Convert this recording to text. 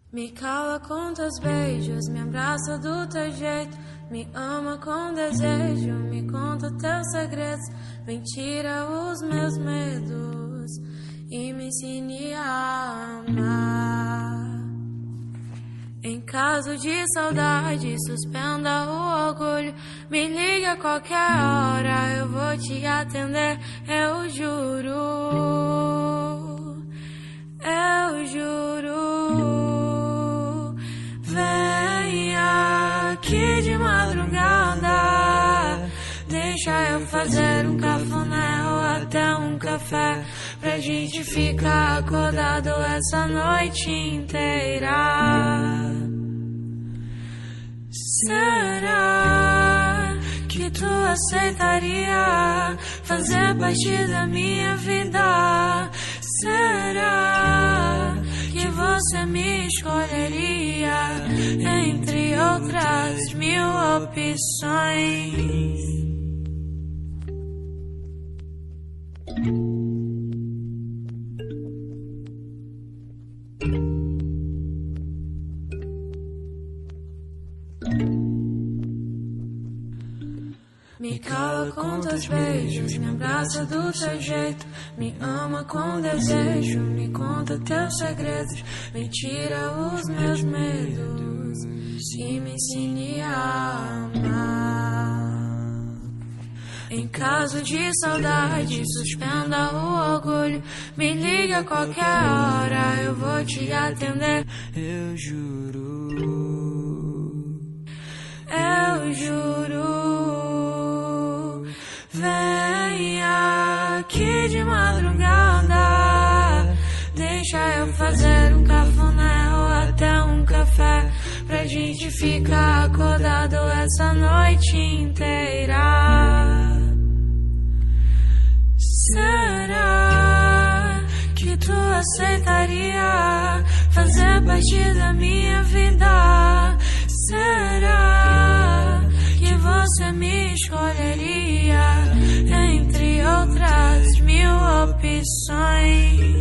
Me cala com teus beijos, me abraça do teu jeito, me ama com desejo, me conta teus segredos, vem tira os meus medos e me ensine a amar. Em caso de saudade, suspenda o orgulho, me liga a qualquer hora, eu vou te atender, eu juro, eu juro. Vem aqui de madrugada, deixa eu fazer um cafuné ou até um café, pra gente ficar acordado essa noite inteira. Será que tu aceitaria fazer parte da minha vida? Será que você me escolheria entre outras 1000 opções? Me cala com teus beijos, me abraça do teu jeito, me ama com desejo, me conta teus segredos, me tira os meus medos e me ensine a amar. Em caso de saudade, suspenda o orgulho, me liga a qualquer hora, eu vou te atender, eu juro, eu juro. Vem aqui de madrugada, deixa eu fazer um cafuné ou até um café, pra gente ficar acordado essa noite inteira. Será que tu aceitaria fazer parte da minha vida? Será que você me escolheria entre outras 1000 opções?